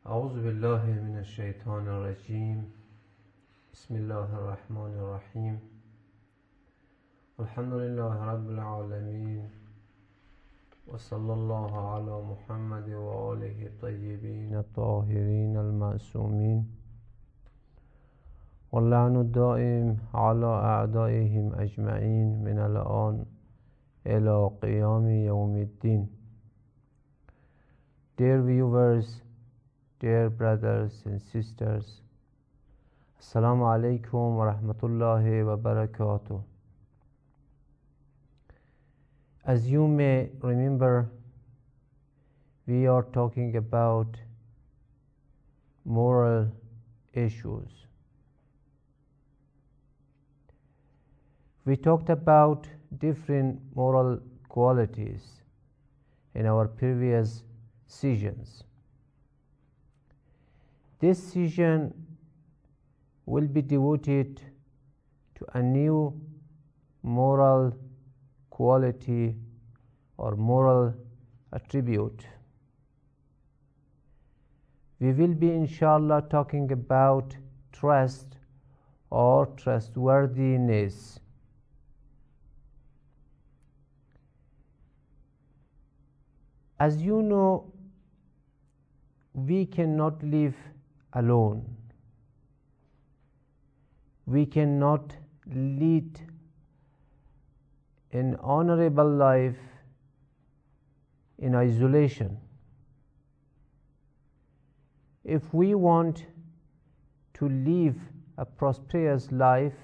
أعوذ بالله من الشيطان الرجيم. بسم الله الرحمن الرحيم. الحمد لله رب العالمين، وصلى الله على محمد وآله الطيبين الطاهرين المعصومين، واللعن الدائم على أعدائهم أجمعين من الآن إلى قيام يوم الدين. Dear viewers, dear brothers and sisters, Assalamu alaikum wa rahmatullahi wa barakatuh. As you may remember, we are talking about moral issues. We talked about different moral qualities in our previous sessions. This session will be devoted to a new moral quality or moral attribute. We will be inshallah talking about trust or trustworthiness. As you know, we cannot live alone. We cannot lead an honorable life in isolation. If we want to live a prosperous life,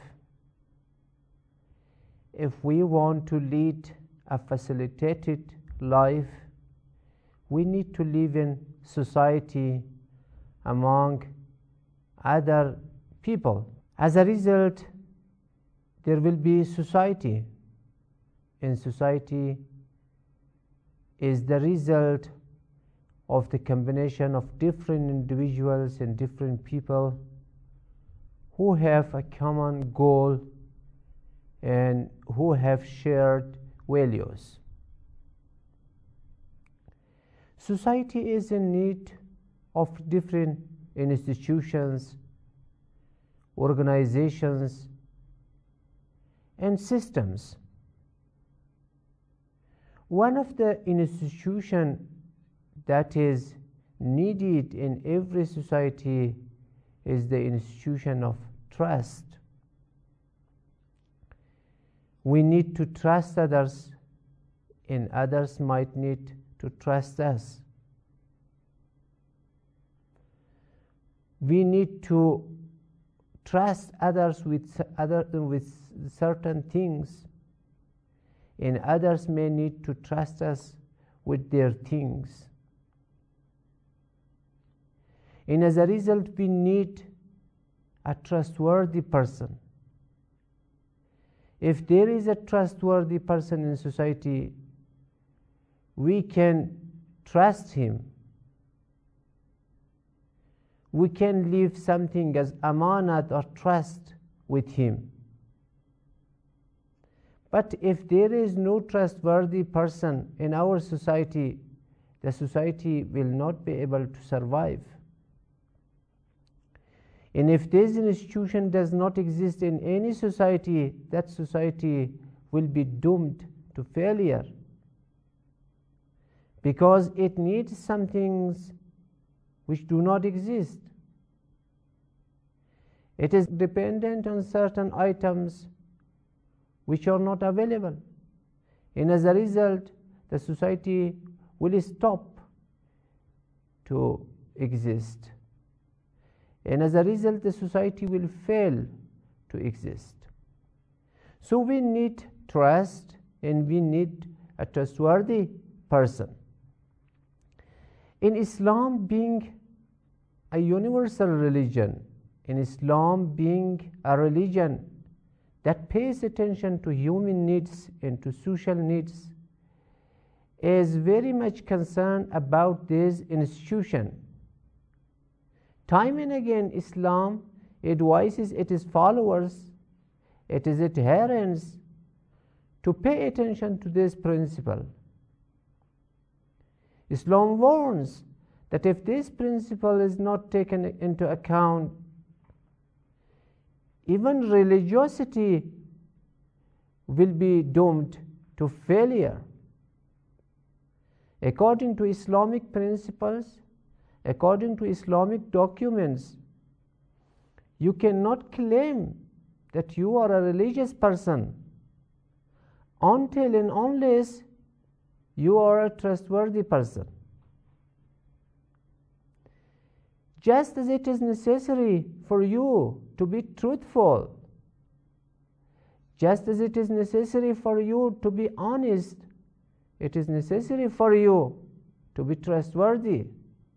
if we want to lead a facilitated life, we need to live in society among other people. As a result, there will be society. And society is the result of the combination of different individuals and different people who have a common goal and who have shared values. Society is in need of different institutions, organizations, and systems. One of the institutions that is needed in every society is the institution of trust. We need to trust others, and others might need to trust us. We need to trust others with certain things, and others may need to trust us with their things. And as a result, we need a trustworthy person. If there is a trustworthy person in society, we can trust him. We can leave something as amanat or trust with him. But if there is no trustworthy person in our society, the society will not be able to survive. And if this institution does not exist in any society, that society will be doomed to failure, because it needs some things which do not exist. It is dependent on certain items which are not available. And as a result, the society will stop to exist. And as a result, the society will fail to exist. So we need trust, and we need a trustworthy person. In Islam being a universal religion, in Islam being a religion that pays attention to human needs and to social needs, is very much concerned about this institution. Time and again, Islam advises its followers, its adherents, to pay attention to this principle. Islam warns that if this principle is not taken into account, even religiosity will be doomed to failure. According to Islamic principles, according to Islamic documents, you cannot claim that you are a religious person until and unless you are a trustworthy person. Just as it is necessary for you to be truthful, just as it is necessary for you to be honest, it is necessary for you to be trustworthy.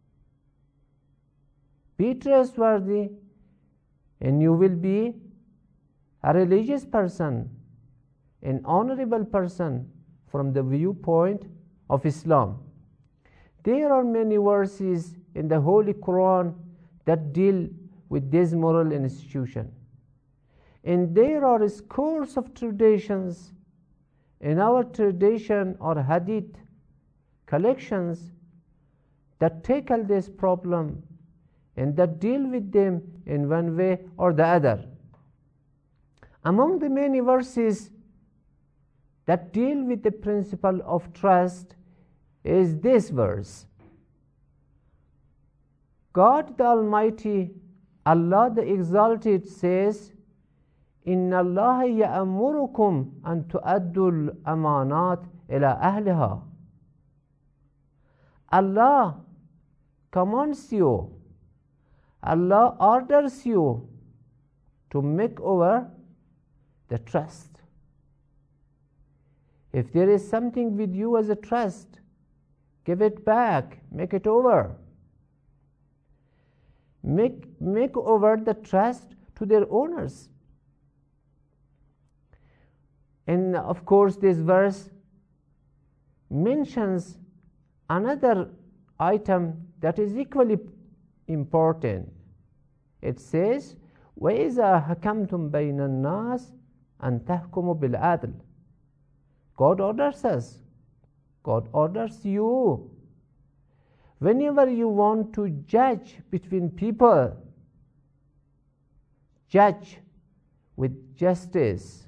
Be trustworthy, and you will be a religious person, an honorable person from the viewpoint of Islam. There are many verses in the Holy Quran that deal with this moral institution. And there are scores of traditions in our tradition or hadith collections that tackle this problem and that deal with them in one way or the other. Among the many verses that deal with the principle of trust is this verse. God the Almighty, Allah the Exalted says, إِنَّ اللَّهَ يَأْمُرُكُمْ أَن تُؤَدُّوا الْأَمَانَاتِ إِلَى أَهْلِهَا. Allah commands you, Allah orders you to make over the trust. If there is something with you as a trust, give it back, make it over. Make over the trust to their owners. And of course, this verse mentions another item that is equally important. It says, وَإِذَا حَكَمْتُمْ بَيْنَ النَّاسِ أَن تَحْكُمُوا بِالْعَدْلِ. God orders us. God orders you. Whenever you want to judge between people, judge with justice.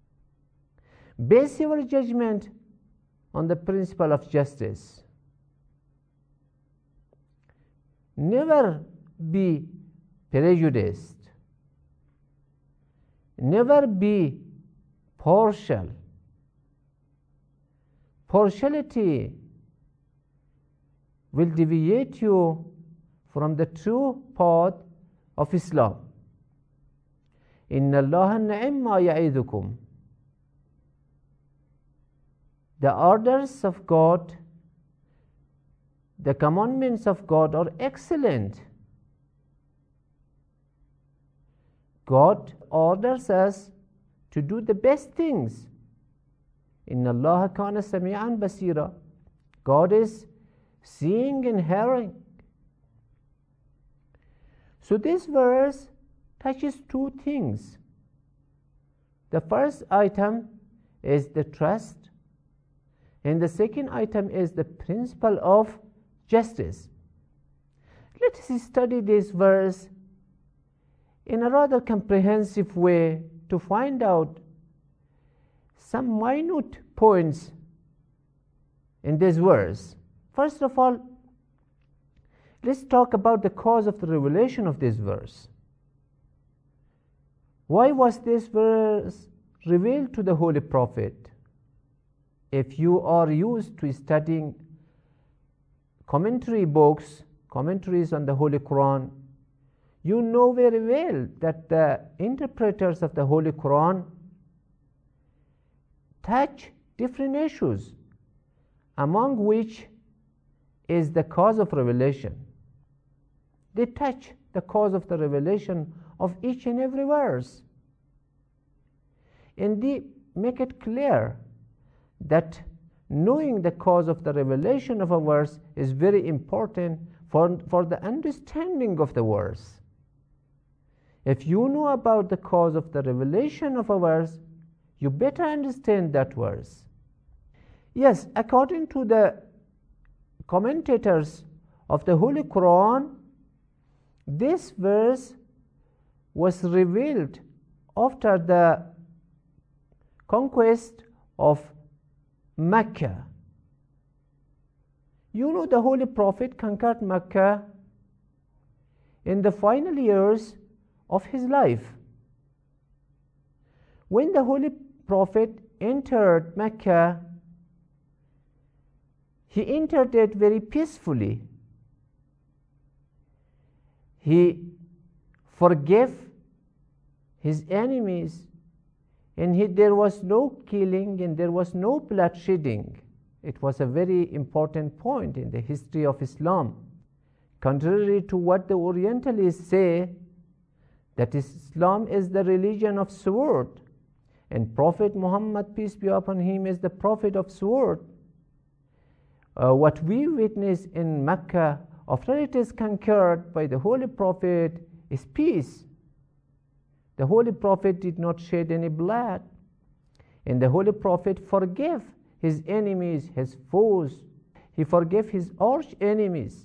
Base your judgment on the principle of justice. Never be prejudiced. Never be partial. Partiality will deviate you from the true path of Islam. إِنَّ اللَّهَ نِعِمَّ يَعِظُكُمْ. The orders of God, the commandments of God are excellent. God orders us to do the best things. إِنَّ اللَّهَ كَانَ سَمِيعًا بَصِيرًا. God is seeing and hearing. So this verse touches two things. The first item is the trust, and the second item is the principle of justice. Let us study this verse in a rather comprehensive way to find out some minute points in this verse. First of all, let's talk about the cause of the revelation of this verse. Why was this verse revealed to the Holy Prophet? If you are used to studying commentary books, commentaries on the Holy Quran, you know very well that the interpreters of the Holy Quran touch different issues, among which is the cause of revelation. They touch the cause of the revelation of each and every verse. And they make it clear that knowing the cause of the revelation of a verse is very important for the understanding of the verse. If you know about the cause of the revelation of a verse, you better understand that verse. Yes, according to the commentators of the Holy Quran, this verse was revealed after the conquest of Mecca. You know, the Holy Prophet conquered Mecca in the final years of his life. When the Holy Prophet entered Mecca, he entered it very peacefully. He forgave his enemies, and there was no killing and there was no bloodshedding. It was a very important point in the history of Islam. Contrary to what the Orientalists say, that Islam is the religion of sword, and Prophet Muhammad, peace be upon him, is the prophet of sword. What we witness in Mecca after it is conquered by the Holy Prophet is peace. The Holy Prophet did not shed any blood, and the Holy Prophet forgave his enemies, his foes. He forgave his arch enemies.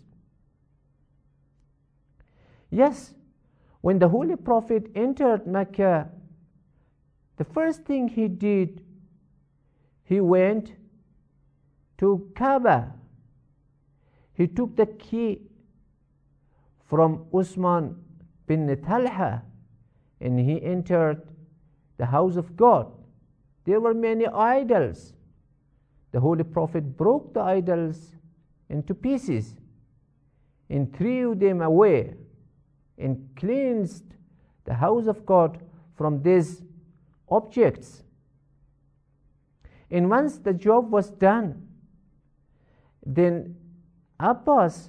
Yes, when the Holy Prophet entered Mecca, the first thing he did, he went to Kaaba. He took the key from Usman bin Talha and he entered the house of God. There were many idols. The Holy Prophet broke the idols into pieces and threw them away and cleansed the house of God from these objects. And once the job was done, then Abbas,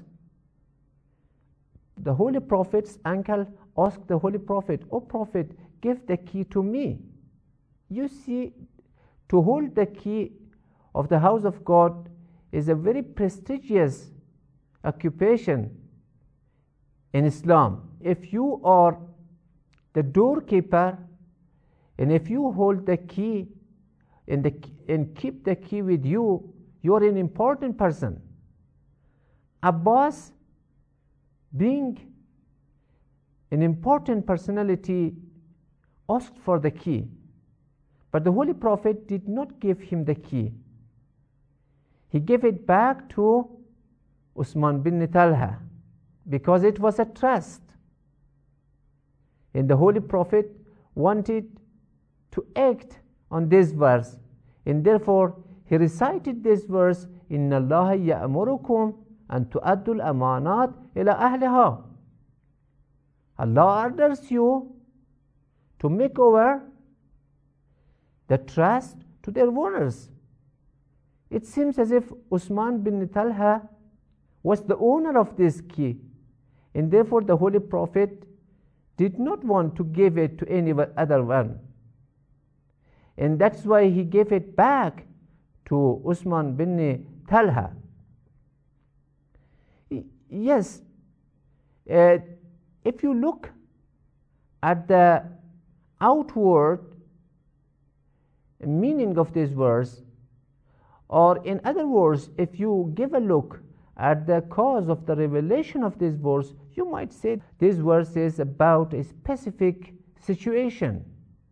the Holy Prophet's uncle, asked the Holy Prophet, "O Prophet, give the key to me." You see, to hold the key of the house of God is a very prestigious occupation in Islam. If you are the doorkeeper and if you hold the key and keep the key with you, you are an important person. Abbas, being an important personality, asked for the key, but the Holy Prophet did not give him the key. He gave it back to Usman bin Talha because it was a trust. And the Holy Prophet wanted to act on this verse, and therefore he recited this verse, "Inna Allah ya'murukum an tu'addul amanat ila ahliha." Allah orders you to make over the trust to their owners. It seems as if Usman bin Talha was the owner of this key, and therefore the Holy Prophet did not want to give it to any other one. And that's why he gave it back to Usman bin Talha. Yes, if you look at the outward meaning of this verse, or in other words, if you give a look at the cause of the revelation of this verse, you might say this verse is about a specific situation.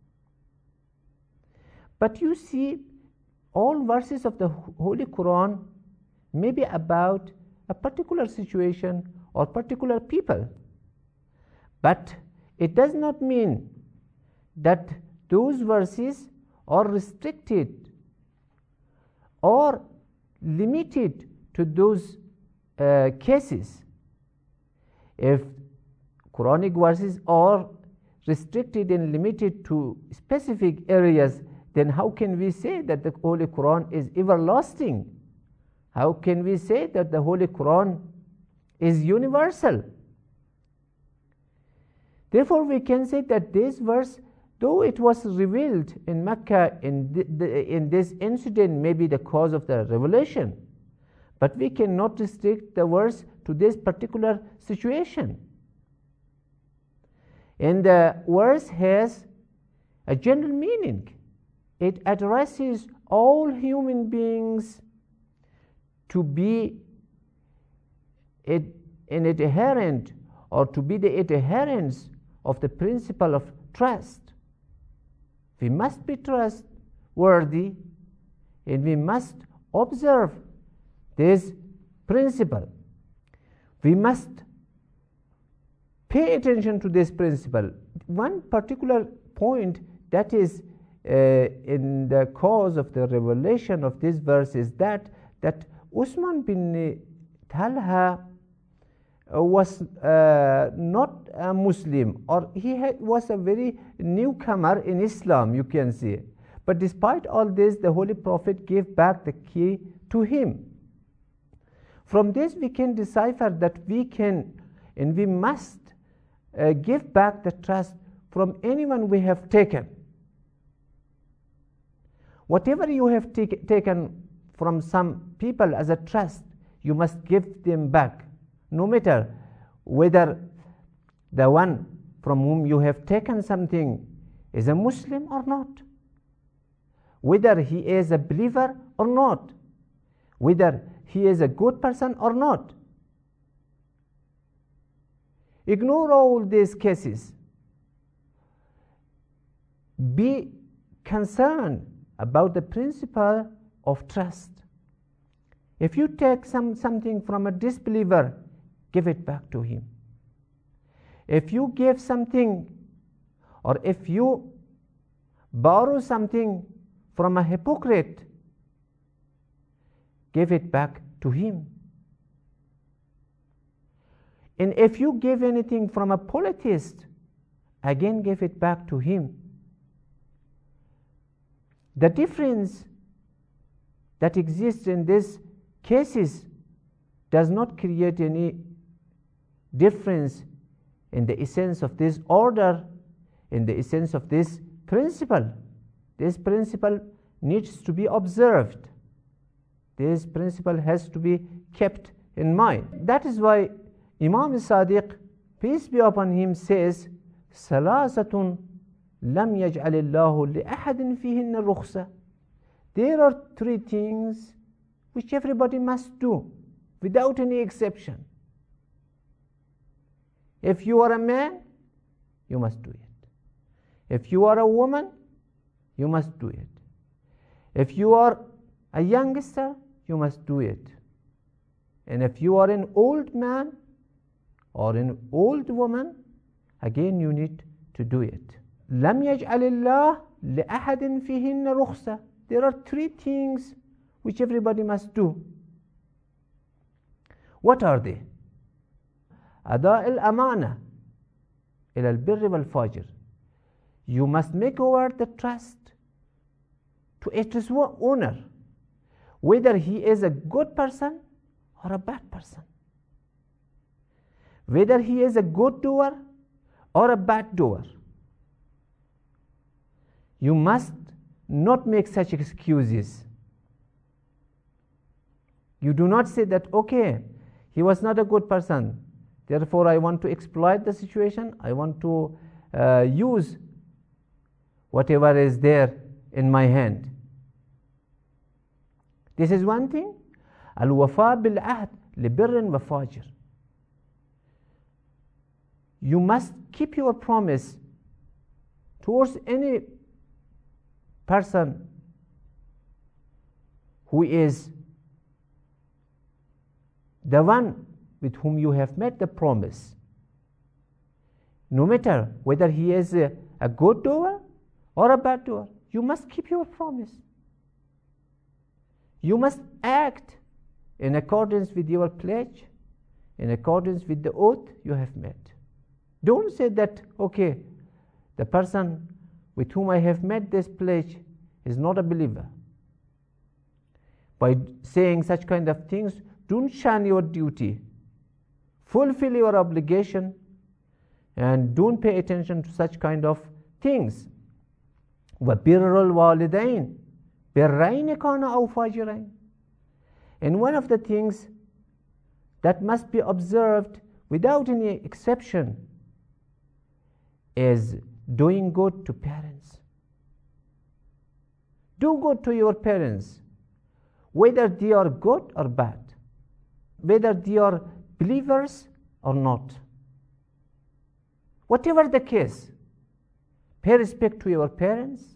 But you see, all verses of the Holy Quran may be about a particular situation or particular people. But it does not mean that those verses are restricted or limited to those cases. If Quranic verses are restricted and limited to specific areas, then how can we say that the Holy Quran is everlasting? How can we say that the Holy Quran is universal? Therefore, we can say that this verse, though it was revealed in Mecca in this incident, may be the cause of the revelation, but we cannot restrict the verse to this particular situation. And the verse has a general meaning. It addresses all human beings to be an adherent or to be the adherents of the principle of trust. We must be trustworthy and we must observe this principle. We must pay attention to this principle. One particular point that is in the cause of the revelation of this verse is that Usman bin Talha was not a Muslim, or he was a very newcomer in Islam, you can say. But despite all this, the Holy Prophet gave back the key to him. From this we can decipher that we can and we must give back the trust from anyone we have taken. Whatever you have taken from some people as a trust, you must give them back, no matter whether the one from whom you have taken something is a Muslim or not, whether he is a believer or not, whether he is a good person or not. Ignore all these cases. Be concerned about the principle of trust. If you take something from a disbeliever, give it back to him. If you give something, or if you borrow something from a hypocrite, give it back to him. And if you give anything from a polytheist, again give it back to him. The difference that exists in these cases does not create any difference in the essence of this order, in the essence of this principle. This principle needs to be observed. This principle has to be kept in mind. That is why Imam Sadiq, peace be upon him, says, "Salasatun lam yaj'al Allahu li ahadin fihinna rukhsa." There are three things which everybody must do without any exception. If you are a man, you must do it. If you are a woman, you must do it. If you are a youngster, you must do it. And if you are an old man or an old woman, again you need to do it. لم يجعل الله لأحد فيهن رخصة. There are three things which everybody must do. What are they? أداء الأمانة إلى البر والفاجر. You must make over the trust to its owner, whether he is a good person or a bad person, whether he is a good doer or a bad doer. You must not make such excuses. You do not say that, okay, he was not a good person, therefore I want to exploit the situation, I want to use whatever is there in my hand. This is one thing. Al-wafa bil-ahd li-birrin wa fajir. You must keep your promise towards any person who is the one with whom you have made the promise. No matter whether he is a good doer or a bad doer, you must keep your promise. You must act in accordance with your pledge, in accordance with the oath you have made. Don't say that, okay, the person with whom I have made this pledge is not a believer. By saying such kind of things, don't shun your duty. Fulfill your obligation and don't pay attention to such kind of things. وَبِرُّ الْوَالِدَيْنِ بِرَّيْنِ كَانَ أَوْ فَاجِرَيْنِ. And one of the things that must be observed without any exception is doing good to parents. Do good to your parents, whether they are good or bad, whether they are believers or not. Whatever the case, pay respect to your parents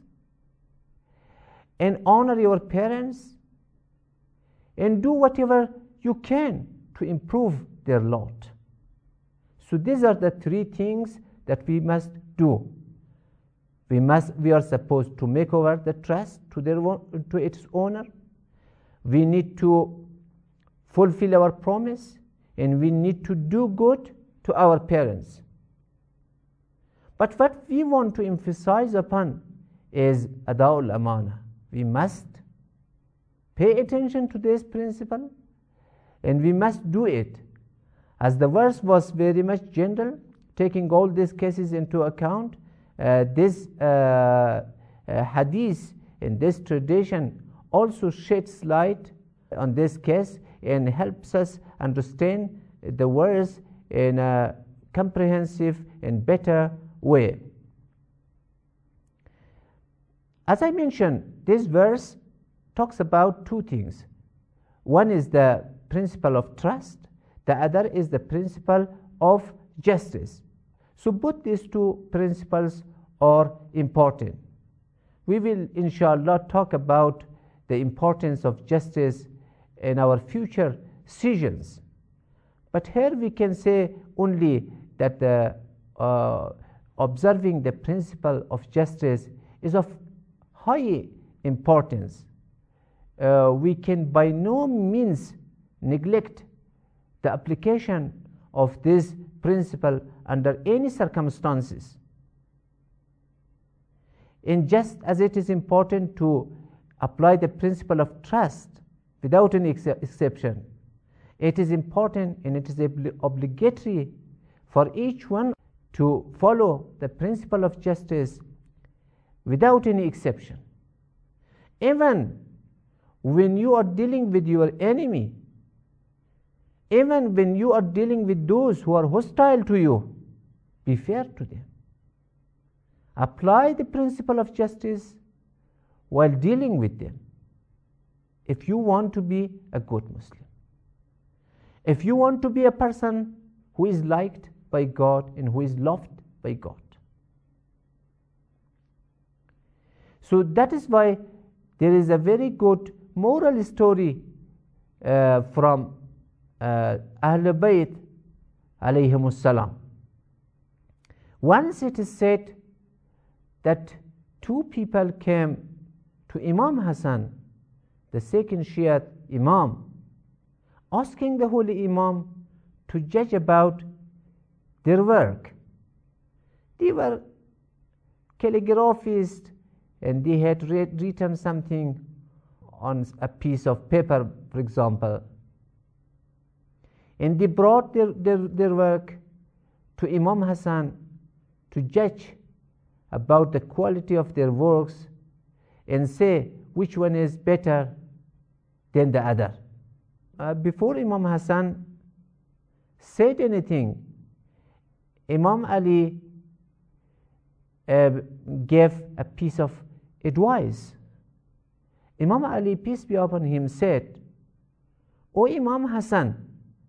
and honor your parents and do whatever you can to improve their lot. So these are the three things that we must do. We are supposed to make over the trust to its owner. We need to fulfill our promise, and we need to do good to our parents. But what we want to emphasize upon is ada'ul amana. We must pay attention to this principle, and we must do it. As the verse was very much general, taking all these cases into account, this hadith and this tradition also sheds light on this case and helps us understand the verse in a comprehensive and better way. As I mentioned, this verse talks about two things. One is the principle of trust, the other is the principle of justice. So both these two principles are important. We will inshallah talk about the importance of justice in our future sessions. But here we can say only that observing the principle of justice is of high importance. We can by no means neglect the application of this principle under any circumstances. And just as it is important to apply the principle of trust without any exception, it is important and it is obligatory for each one to follow the principle of justice without any exception. Even when you are dealing with your enemy, even when you are dealing with those who are hostile to you, be fair to them. Apply the principle of justice while dealing with them if you want to be a good Muslim. If you want to be a person who is liked by God and who is loved by God. So that is why there is a very good moral story from Ahlul Bayt alayhimus salam. Once it is said that two people came to Imam Hassan, the second Shia Imam, asking the Holy Imam to judge about their work. They were calligraphists and they had written something on a piece of paper, for example. And they brought their work to Imam Hassan to judge about the quality of their works and say which one is better than the other. Before Imam Hassan said anything, Imam Ali gave a piece of advice. Imam Ali, peace be upon him, said, O Imam Hassan,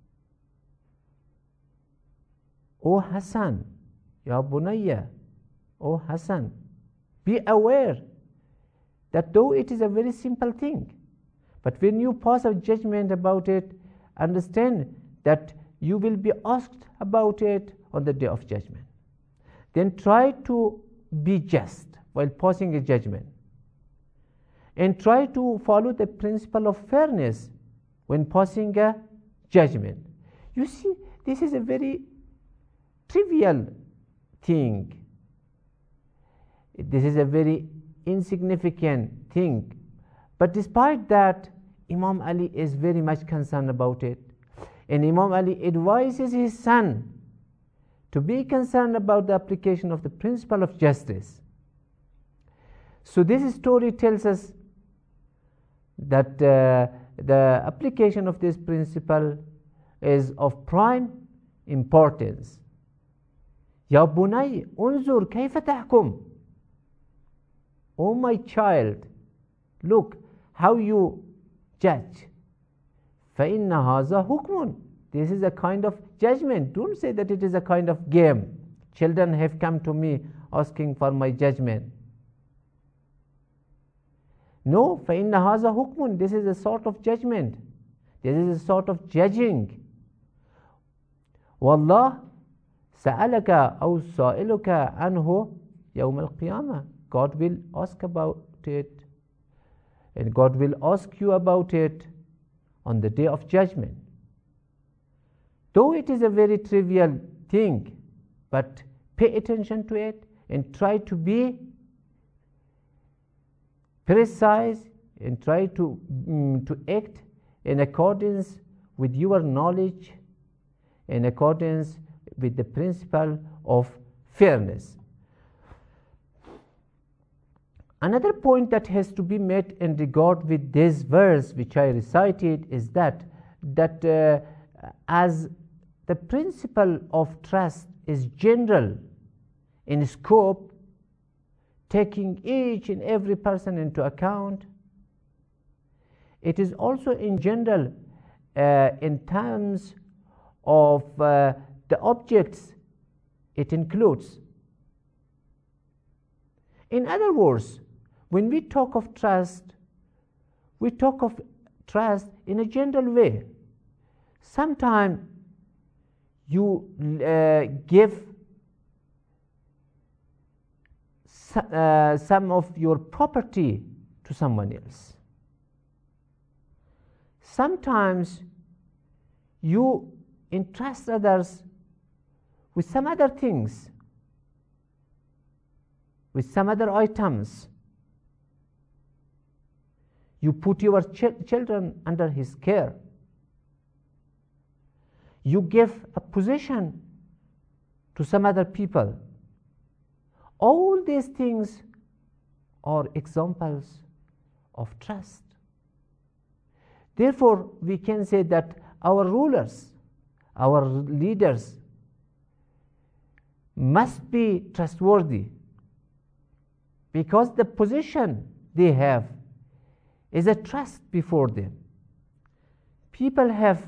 O Hassan, Ya Bunayya, O Hassan, be aware that though it is a very simple thing, but when you pass a judgment about it, understand that you will be asked about it on the day of judgment. Then try to be just while passing a judgment. And try to follow the principle of fairness when passing a judgment. You see, this is a very trivial thing. This is a very insignificant thing. But despite that, Imam Ali is very much concerned about it. And Imam Ali advises his son to be concerned about the application of the principle of justice. So this story tells us that the application of this principle is of prime importance. Ya bunay, unzur kayfa tahkum. O my child, look how you judge. فَإِنَّ هَذَا حُكْمٌ. This is a kind of judgment. Don't say that it is a kind of game. Children have come to me asking for my judgment. No, فَإِنَّ هَذَا حُكْمٌ. This is a sort of judgment. This is a sort of judging. وَاللَّهُ سَأَلَكَ أَوْ سَائِلُكَ عَنْهُ يَوْمَ الْقِيَامَةِ. God will ask about it, and God will ask you about it on the day of judgment. Though it is a very trivial thing, but pay attention to it and try to be precise and try to act in accordance with your knowledge, in accordance with the principle of fairness. Another point that has to be made in regard with this verse which I recited is that as the principle of trust is general in scope, taking each and every person into account, it is also in general in terms of the objects it includes. In other words, when we talk of trust, we talk of trust in a general way. Sometimes you give some of your property to someone else. Sometimes you entrust others with some other things, with some other items. You put your children under his care. You give a position to some other people. All these things are examples of trust. Therefore, we can say that our rulers, our leaders must be trustworthy, because the position they have is a trust before them. People have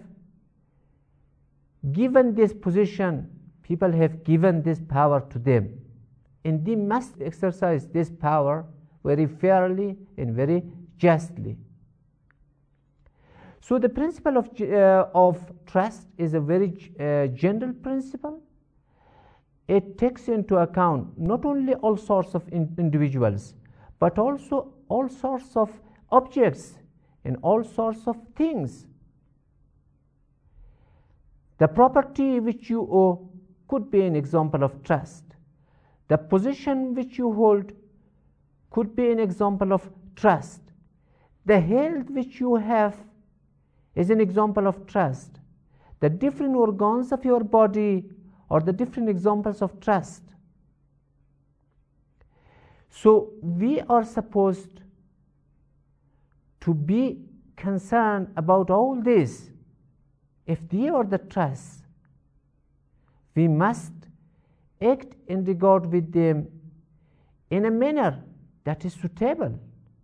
given this position, people have given this power to them, and they must exercise this power very fairly and very justly. So the principle of trust is a very general principle. It takes into account not only all sorts of individuals, but also all sorts of objects and all sorts of things. The property which you owe could be an example of trust. The position which you hold could be an example of trust. The health which you have is an example of trust. The different organs of your body are the different examples of trust. So we are supposed to be concerned about all this. If they are the trust, we must act in regard with them in a manner that is suitable.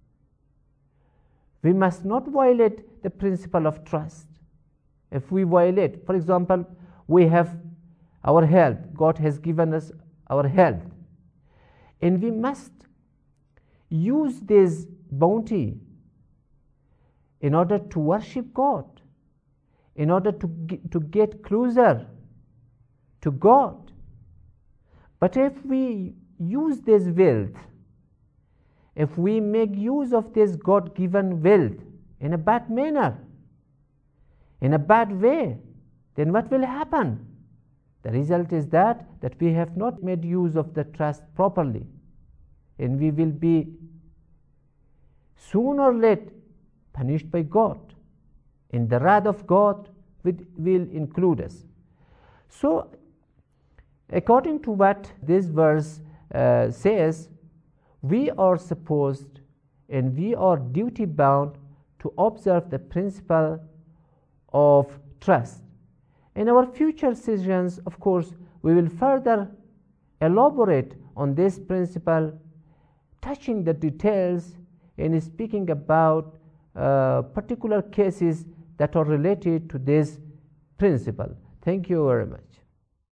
We must not violate the principle of trust. If we violate, for example, we have our health. God has given us our health, and we must use this bounty in order to worship God, in order to get closer to God. But if we use this wealth, if we make use of this God-given wealth in a bad manner, in a bad way, then what will happen? The result is that we have not made use of the trust properly, and we will be sooner or later punished by God, and the wrath of God will include us. So, according to what this verse says, we are supposed and we are duty bound to observe the principle of trust. In our future sessions, of course, we will further elaborate on this principle, touching the details and speaking about particular cases that are related to this principle. Thank you very much.